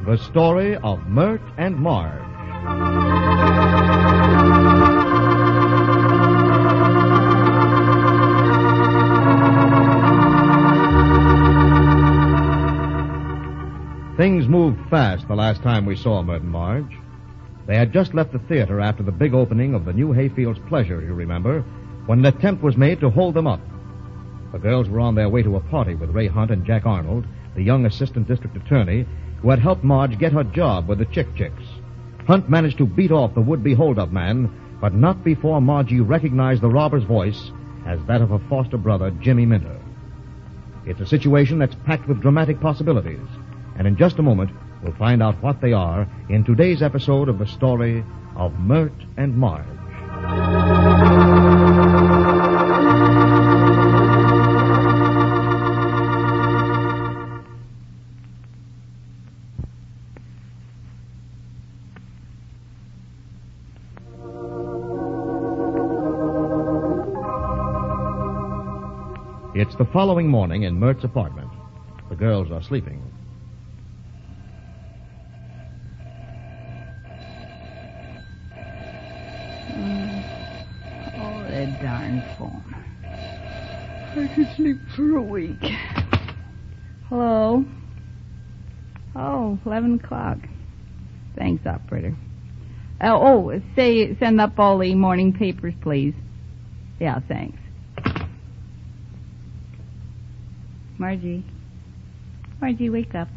The Story of Mert and Marge. Things moved fast the last time we saw Mert and Marge. They had just left the theater after the big opening of the new Hayfield's Pleasure, you remember, when an attempt was made to hold them up. The girls were on their way to a party with Ray Hunt and Jack Arnold, the young assistant district attorney, who had helped Marge get her job with the Chick Chicks. Hunt managed to beat off the would-be hold-up man, but not before Margie recognized the robber's voice as that of her foster brother, Jimmy Minter. It's a situation that's packed with dramatic possibilities, and in just a moment, we'll find out what they are in today's episode of The Story of Mert and Marge. It's the following morning in Mert's apartment. The girls are sleeping. That darn phone. I could sleep for a week. Hello? Oh, 11 o'clock. Thanks, operator. Send up all the morning papers, please. Yeah, thanks. Margie, wake up.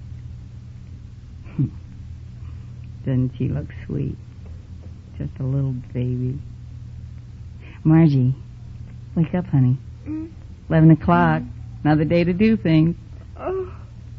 Doesn't she look sweet? Just a little baby. Margie, wake up, honey. 11 o'clock. Another day to do things. Oh.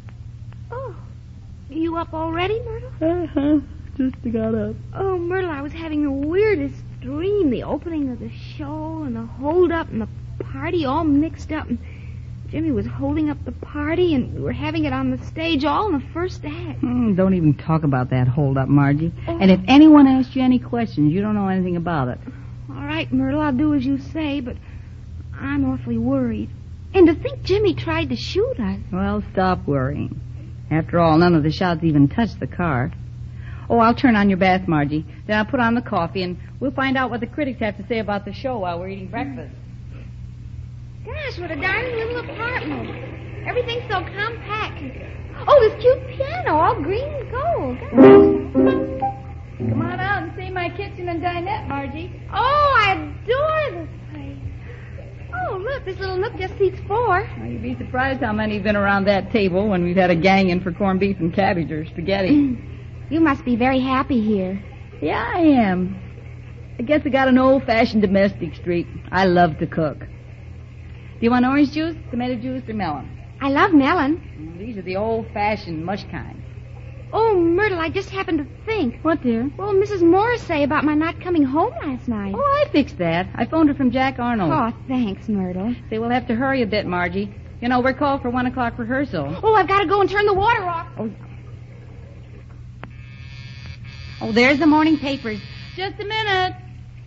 You up already, Myrtle? Uh-huh. Just got up. Oh, Myrtle, I was having the weirdest dream. The opening of the show and the hold-up and the party all mixed up. And Jimmy was holding up the party, and we were having it on the stage all in the first act. Don't even talk about that hold-up, Margie. Oh. And if anyone asks you any questions, you don't know anything about it. All right, Myrtle, I'll do as you say, but I'm awfully worried. And to think Jimmy tried to shoot us. Well, stop worrying. After all, none of the shots even touched the car. Oh, I'll turn on your bath, Margie. Then I'll put on the coffee, and we'll find out what the critics have to say about the show while we're eating breakfast. Gosh, what a darling little apartment. Everything's so compact. Oh, this cute piano, all green and gold. Gosh. Come on out and see my kitchen and dinette, Margie. Oh, I adore this place. Oh, look, this little nook just seats 4. Well, you'd be surprised how many have been around that table when we've had a gang in for corned beef and cabbage or spaghetti. You must be very happy here. Yeah, I am. I guess I got an old-fashioned domestic streak. I love to cook. Do you want orange juice, tomato juice, or melon? I love melon. These are the old-fashioned mush kind. Oh, Myrtle, I just happened to think. What, dear? What will Mrs. Morris say about my not coming home last night? Oh, I fixed that. I phoned her from Jack Arnold. Oh, thanks, Myrtle. Say, we'll have to hurry a bit, Margie. You know, we're called for 1 o'clock rehearsal. Oh, I've got to go and turn the water off. Oh, there's the morning papers. Just a minute.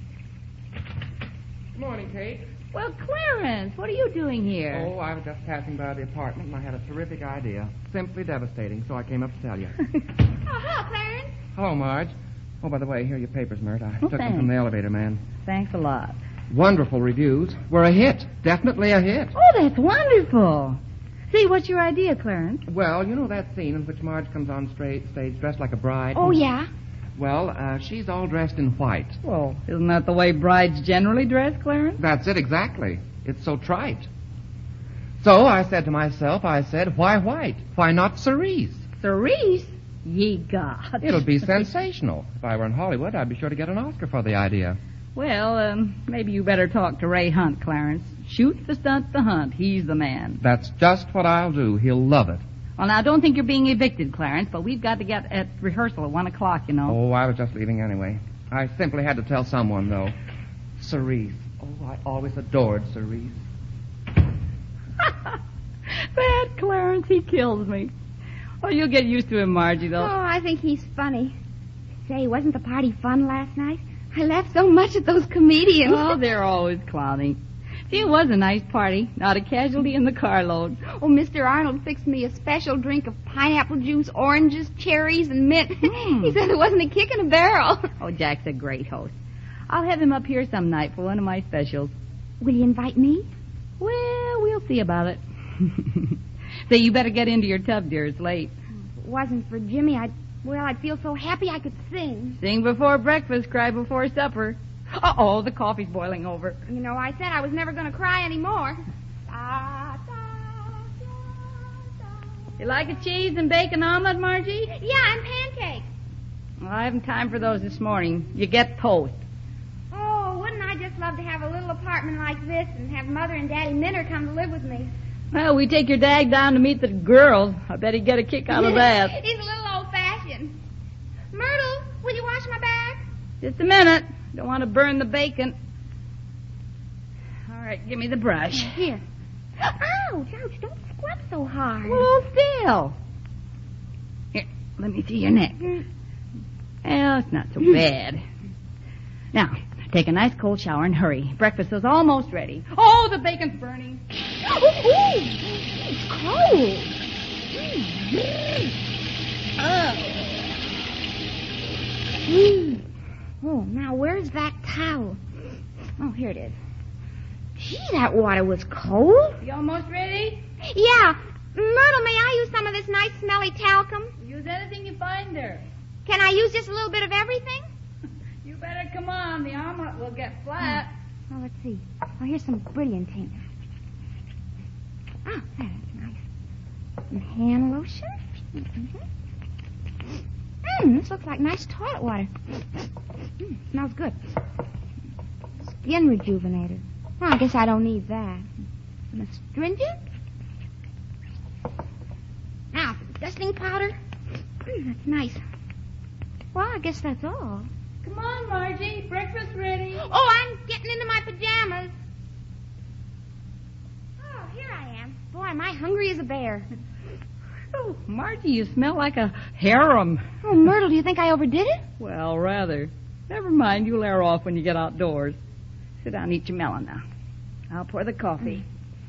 Good morning, Kate. Well, Clarence, what are you doing here? Oh, I was just passing by the apartment, and I had a terrific idea. Simply devastating, so I came up to tell you. Oh, hello, Clarence. Hello, Marge. Oh, by the way, here are your papers, Mert. I took them thanks. from the elevator man. Thanks a lot. Wonderful reviews. We're a hit. Definitely a hit. Oh, that's wonderful. See, what's your idea, Clarence? Well, you know that scene in which Marge comes on stage dressed like a bride? Oh, yeah? Well, she's all dressed in white. Well, isn't that the way brides generally dress, Clarence? That's it, exactly. It's so trite. So I said to myself, why white? Why not cerise? Cerise? Ye gods. It'll be sensational. If I were in Hollywood, I'd be sure to get an Oscar for the idea. Well, maybe you better talk to Ray Hunt, Clarence. Shoot the stunt the Hunt. He's the man. That's just what I'll do. He'll love it. Well, now, don't think you're being evicted, Clarence, but we've got to get at rehearsal at 1 o'clock, you know. Oh, I was just leaving anyway. I simply had to tell someone, though. Cerise. Oh, I always adored Cerise. Bad Clarence, he kills me. Oh, you'll get used to him, Margie, though. Oh, I think he's funny. Say, wasn't the party fun last night? I laughed so much at those comedians. Oh, they're always clowning. Gee, it was a nice party. Not a casualty in the carload. Oh, Mr. Arnold fixed me a special drink of pineapple juice, oranges, cherries, and mint. He said there wasn't a kick in a barrel. Oh, Jack's a great host. I'll have him up here some night for one of my specials. Will you invite me? Well, we'll see about it. Say, you better get into your tub, dear. It's late. If it wasn't for Jimmy, I'd feel so happy I could sing. Sing before breakfast, cry before supper. Uh-oh, the coffee's boiling over. You know, I said I was never going to cry anymore. You like a cheese and bacon omelet, Margie? Yeah, and pancakes. Well, I haven't time for those this morning. You get toast. Oh, wouldn't I just love to have a little apartment like this and have Mother and Daddy Minter come to live with me? Well, we take your dad down to meet the girls. I bet he'd get a kick out of that. He's a little old-fashioned. Myrtle, will you wash my back? Just a minute. Don't want to burn the bacon. All right, give me the brush. Here. Ouch, don't scrub so hard. Well, still. Here, let me see your neck. Well, it's not so bad. Now, take a nice cold shower and hurry. Breakfast is almost ready. Oh, the bacon's burning. It's cold. Oh, now where's that towel? Oh, here it is. Gee, that water was cold. You almost ready? Yeah. Myrtle, may I use some of this nice smelly talcum? Use anything you find there. Can I use just a little bit of everything? You better come on. The omelet will get flat. Oh, let's see. Oh, here's some brilliantine. Oh, that's nice. Some hand lotion. This looks like nice toilet water. Smells good. Skin rejuvenator. Well, I guess I don't need that. Some astringent. Now, some dusting powder. That's nice. Well, I guess that's all. Come on, Margie. Breakfast ready. Oh, I'm getting into my pajamas. Oh, here I am. Boy, am I hungry as a bear. Oh, Margie, you smell like a harem. Oh, Myrtle, do you think I overdid it? Well, rather. Never mind. You'll air off when you get outdoors. Sit down and eat your melon now. I'll pour the coffee.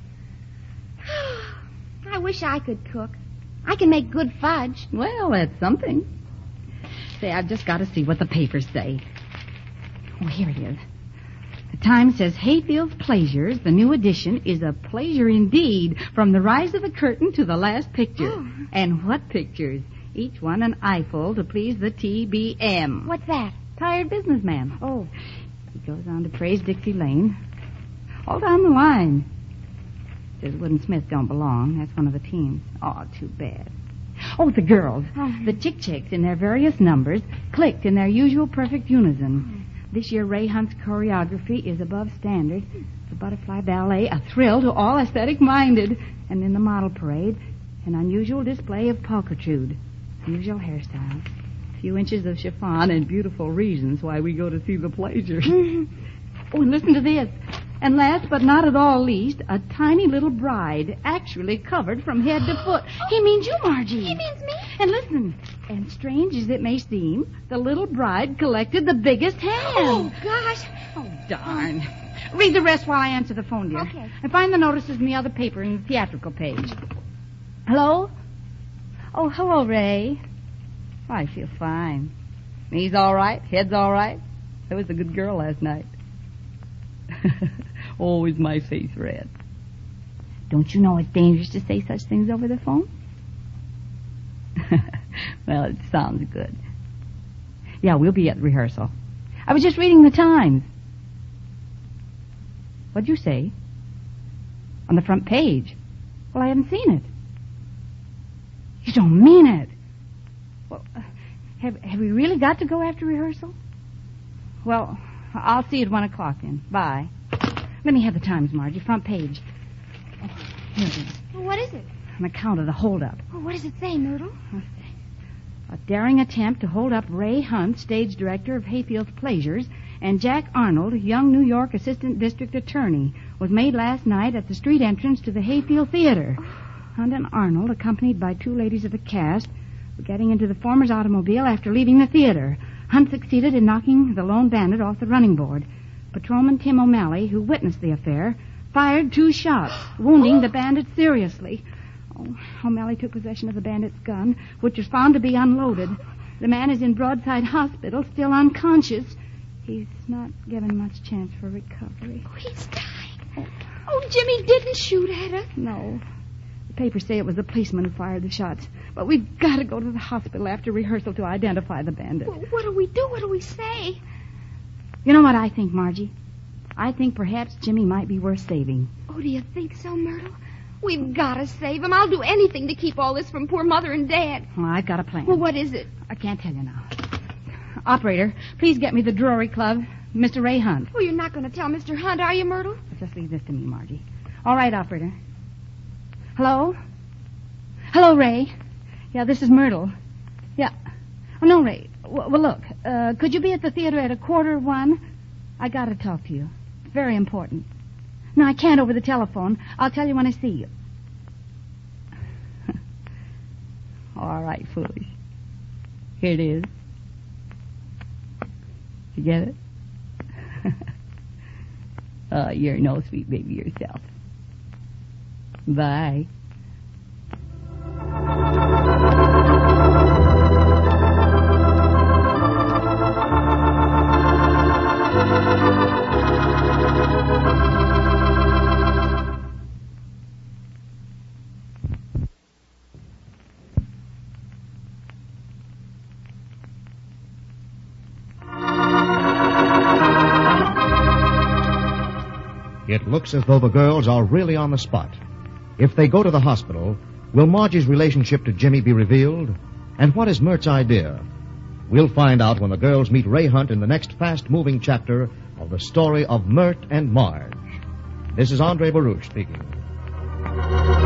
I wish I could cook. I can make good fudge. Well, that's something. Say, I've just got to see what the papers say. Oh, here it is. The Times says Hayfield's Pleasures, the new edition, is a pleasure indeed, from the rise of the curtain to the last picture. Oh. And what pictures? Each one an eyeful to please the TBM. What's that? Tired businessman. Oh. He goes on to praise Dixie Lane. All down the line. Says Wood and Smith don't belong. That's one of the teams. Oh, too bad. Oh, the girls. Oh. The chick-chicks in their various numbers clicked in their usual perfect unison. This year, Ray Hunt's choreography is above standard. The Butterfly Ballet, a thrill to all aesthetic-minded. And in the model parade, an unusual display of pulchritude. Unusual hairstyles. A few inches of chiffon and beautiful reasons why we go to see the pleasure. Oh, and listen to this. And last but not at all least, a tiny little bride, actually covered from head to foot. He means you, Margie. He means me? And listen, and strange as it may seem, the little bride collected the biggest hand. Oh, gosh. Oh, darn. Read the rest while I answer the phone, dear. Okay. And find the notices in the other paper in the theatrical page. Hello? Oh, hello, Ray. Oh, I feel fine. Knees all right? Head's all right? I was a good girl last night. Oh, is my face red? Don't you know it's dangerous to say such things over the phone? Well, it sounds good. Yeah, we'll be at rehearsal. I was just reading the Times. What'd you say? On the front page. Well, I haven't seen it. You don't mean it. Well, have we really got to go after rehearsal? Well, I'll see you at 1 o'clock then. Bye. Let me have the Times, Margie. Front page. Oh, here it is. Well, what is it? An account of the holdup. Oh, what does it say, Myrtle? A daring attempt to hold up Ray Hunt, stage director of Hayfield's Pleasures, and Jack Arnold, young New York assistant district attorney, was made last night at the street entrance to the Hayfield Theater. Hunt and Arnold, accompanied by two ladies of the cast, were getting into the former's automobile after leaving the theater. Hunt succeeded in knocking the lone bandit off the running board. Patrolman Tim O'Malley, who witnessed the affair, fired 2 shots, wounding the bandit seriously. O'Malley took possession of the bandit's gun, which was found to be unloaded. The man is in Broadside Hospital, still unconscious. He's not given much chance for recovery. Oh, he's dying. Oh, Jimmy didn't shoot at her. No. The papers say it was the policeman who fired the shots. But we've got to go to the hospital after rehearsal to identify the bandit. Well, what do we do? What do we say? You know what I think, Margie? I think perhaps Jimmy might be worth saving. Oh, do you think so, Myrtle? We've got to save him. I'll do anything to keep all this from poor Mother and Dad. Well, I've got a plan. Well, what is it? I can't tell you now. Operator, please get me the Drury Club, Mr. Ray Hunt. Oh, you're not going to tell Mr. Hunt, are you, Myrtle? Just leave this to me, Margie. All right, operator. Hello? Hello, Ray. Yeah, this is Myrtle. Yeah. Oh, no, Ray. Well, look, could you be at the theater at 1:15? I got to talk to you. It's very important. No, I can't over the telephone. I'll tell you when I see you. All right, foolish. Here it is. You get it? You're no sweet baby yourself. Bye. It looks as though the girls are really on the spot. If they go to the hospital, will Margie's relationship to Jimmy be revealed? And what is Mert's idea? We'll find out when the girls meet Ray Hunt in the next fast-moving chapter of the story of Mert and Marge. This is Andre Baruch speaking.